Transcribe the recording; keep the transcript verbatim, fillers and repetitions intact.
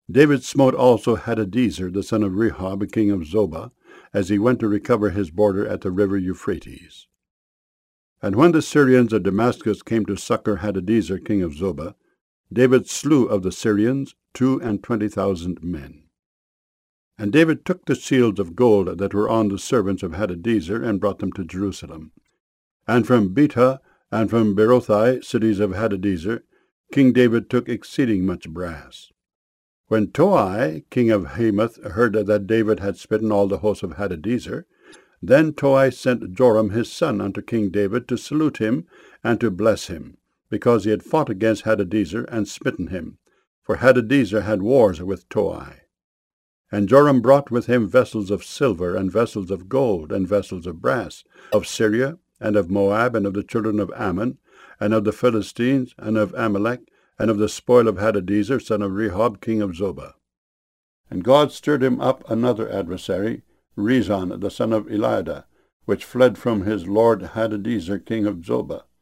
David smote also Hadadezer, the son of Rehob, king of Zobah, as he went to recover his border at the river Euphrates. And when the Syrians of Damascus came to succor Hadadezer, king of Zobah, David slew of the Syrians two and twenty thousand men. And David took the shields of gold that were on the servants of Hadadezer, and brought them to Jerusalem. And from Betah and from Berothai, cities of Hadadezer, King David took exceeding much brass. When Toi, king of Hamath, heard that David had smitten all the hosts of Hadadezer, then Toi sent Joram his son unto King David to salute him and to bless him, because he had fought against Hadadezer and smitten him, for Hadadezer had wars with Toi. And Joram brought with him vessels of silver, and vessels of gold, and vessels of brass, of Syria, and of Moab, and of the children of Ammon, and of the Philistines, and of Amalek, and of the spoil of Hadadezer, son of Rehob, king of Zobah. And God stirred him up another adversary, Rezon, the son of Eliada, which fled from his lord Hadadezer, king of Zobah.